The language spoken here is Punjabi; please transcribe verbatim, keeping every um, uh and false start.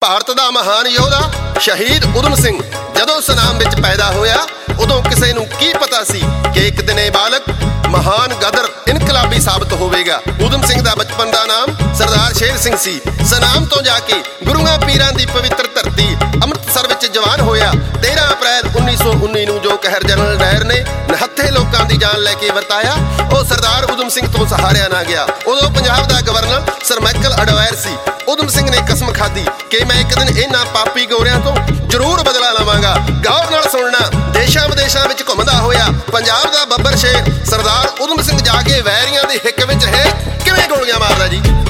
ਭਾਰਤ ਦਾ ਮਹਾਨ ਯੋਧਾ ਸ਼ਹੀਦ ਊਧਮ ਸਿੰਘ ਜਦੋਂ ਸਨਾਮ ਵਿੱਚ ਪੈਦਾ ਹੋਇਆ, ਉਦੋਂ ਕਿਸੇ ਨੂੰ ਕੀ ਪਤਾ ਸੀ ਕਿ ਇੱਕ ਦਿਨ ਇਹ ਬਾਲਕ ਮਹਾਨ ਗਦਰ ਇਨਕਲਾਬੀ ਸਾਬਤ ਹੋਵੇਗਾ। ਊਧਮ ਸਿੰਘ ਦਾ ਬਚਪਨ ਦਾ ਨਾਮ ਸਰਦਾਰ ਸ਼ੇਰ ਸਿੰਘ ਸੀ। ਸਨਾਮ ਤੋਂ ਜਾ ਕੇ ਗੁਰੂਆਂ ਪੀਰਾਂ ਦੀ ਪਵਿੱਤਰ ਧਰਤੀ ਅੰਮ੍ਰਿਤਸਰ ਵਿੱਚ ਜਵਾਨ ਹੋਇਆ। ਤੇਰਾਂ ਅਪ੍ਰੈਲ ਉੱਨੀ ਸੌ ਉੱਨੀ ਨੂੰ ਜੋ ਕਹਿਰ ਜਨਰਲ ਡਾਇਰ ਨੇ ਨਿਹੱਥੇ ਲੋਕਾਂ ਦੀ ਜਾਨ ਲੈ ਕੇ ਵਰਤਾਇਆ, ਉਹ ਸਰਦਾਰ ਊਧਮ ਸਿੰਘ ਤੋਂ ਸਹਾਰਿਆ ਨਾ ਗਿਆ। ਉਦੋਂ ਪੰਜਾਬ ਦਾ ਗਵਰਨਰ ਸਰ ਮਾਈਕਲ ਅਡਵਾਇਰ ਸੀ। ਊਧਮ ਸਿੰਘ ਨੇ ਕਸਮ ਖਾਧੀ ਕਿ ਮੈਂ ਇੱਕ ਦਿਨ ਇਹਨਾਂ ਪਾਪੀ ਗੋਰਿਆਂ ਤੋਂ ਜ਼ਰੂਰ ਬਦਲਾ ਲਵਾਂਗਾ। ਗੌਰ ਨਾਲ ਸੁਣਨਾ, ਦੇਸ਼ਾਂ ਵਿਦੇਸ਼ਾਂ ਵਿੱਚ ਘੁੰਮਦਾ ਹੋਇਆ ਪੰਜਾਬ ਦਾ ਬੱਬਰ ਸ਼ੇਰ ਸਰਦਾਰ ਊਧਮ ਸਿੰਘ ਜਾ ਕੇ ਵੈਰੀਆਂ ਦੀ ਹਿੱਕ ਵਿੱਚ ਹੈ ਕਿਵੇਂ ਗੋਲੀਆਂ ਮਾਰਦਾ ਜੀ।